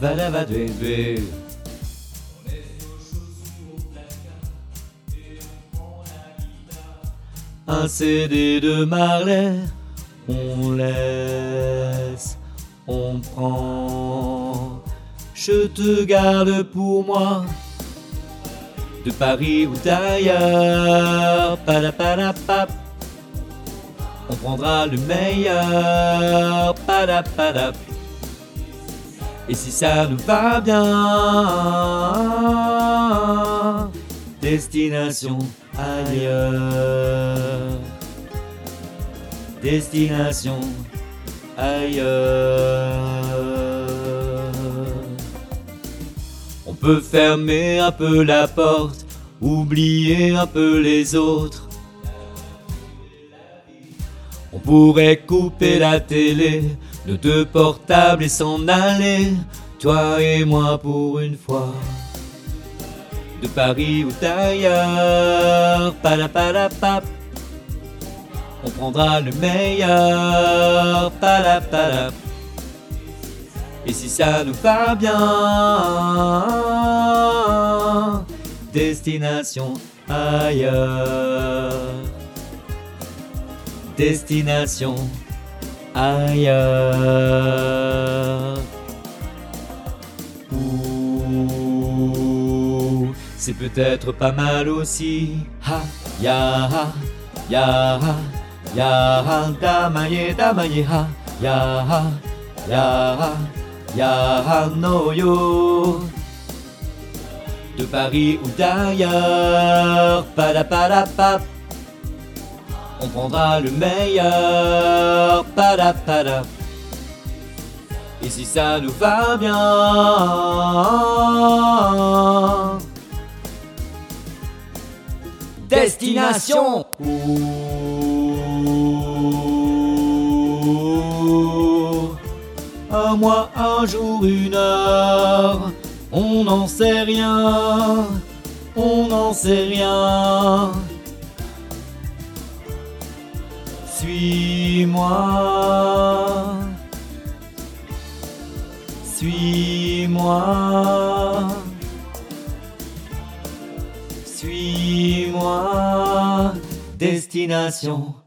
Vadavadvé. Un CD de Marley, on laisse, on prend. Je te garde pour moi, de Paris ou d'ailleurs. Padapadapap, on prendra le meilleur. Padapadap. Et si ça nous va bien, destination ailleurs. Destination ailleurs. On peut fermer un peu la porte, oublier un peu les autres. On pourrait couper la télé, nos deux portables et s'en aller, toi et moi pour une fois. De Paris ou d'ailleurs, padapadapap, on prendra le meilleur, padapadap. Et si ça nous va bien, destination ailleurs. Destination ailleurs. Ouh, c'est peut-être pas mal aussi. Ha, ya, ya, ya, damaye, damaye, ha, ya, ya, ya, no yo. De Paris ou d'ailleurs, padapadapap, on prendra le meilleur, padapadap. Et si ça nous va bien, destination. Ouh, un mois, un jour, une heure, on n'en sait rien, on n'en sait rien. Suis-moi, suis-moi, suis-moi, destination